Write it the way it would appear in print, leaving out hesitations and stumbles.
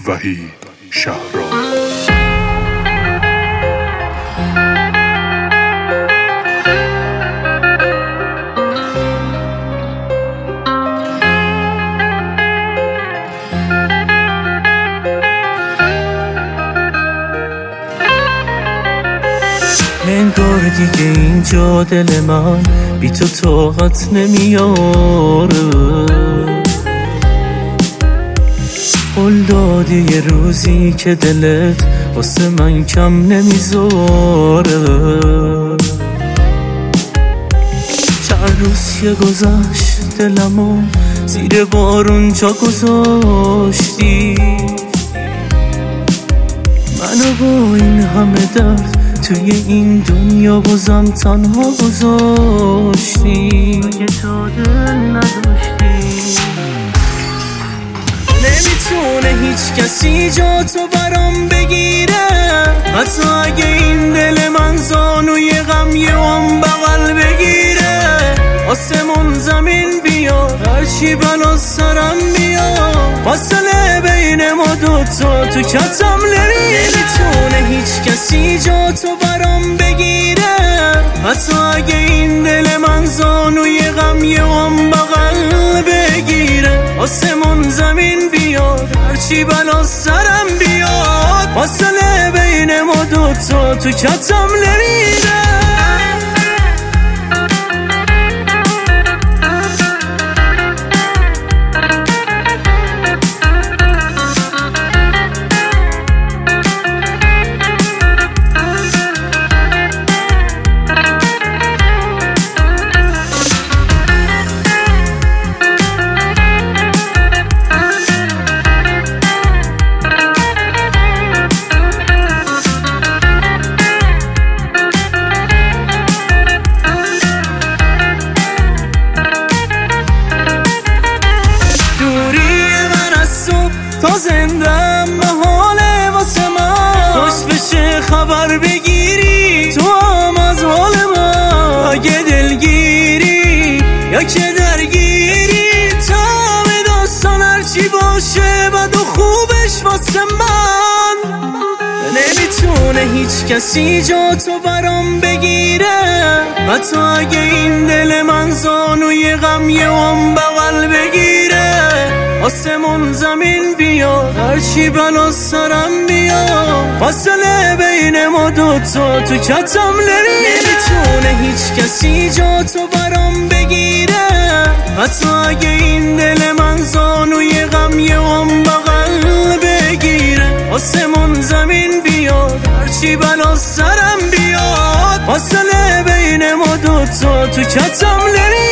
وحید شهرام. انگار دیگه اینجا دل من بی تو طاقت نمیاره. قول دادی یه روزی که دلت واسه من کم نمیذاره. چند روز که گذشت دلمو زیر بارون جا گذاشتی. منو با این همه درد توی این دنیا بازم تنها گذاشتی. اگه تو دل نداشتی نمیتونه هیچ کسی جا تو برام بگیره. حتی اگه این دل من زانوی غم یه هم بغل بگیره. آسمون زمین بیاد هرچی بلا سرم بیاد. فاصله بین ما دوتا تو کتم نمیتونه هیچ کسی جا تو برام بگیره. حتی اگه این دل من زانوی غم یه هم بغل بگیره. آسمون زمین بیاد هرچی بلا سرم بیاد. فاصله بین ما دوتا تو کتم نمیره. تا زندم محاله واسه من. داشت بشه خبر بگیری تو هم از حال من. اگه دلگیری یا که درگیری تمام داستان هرچی باشه بد و خوبش واسه من. نمیتونه هیچ کسی جا تو برام بگیره. حتی اگه این دل من زانوی غم یه هم بغل بگیره. آسمون زمین بیاد هرچی بلا سرم بیاد. فاصله بین ما دوتا تو کتم نمیتونه هیچ کسی جا تو برام بگیره. حتی اگه این دل من زانوی غم یه هم بغل بگیره. آسمون زمین بیاد هرچی بلا سرم بیاد. فاصله بین ما دوتا تو کتم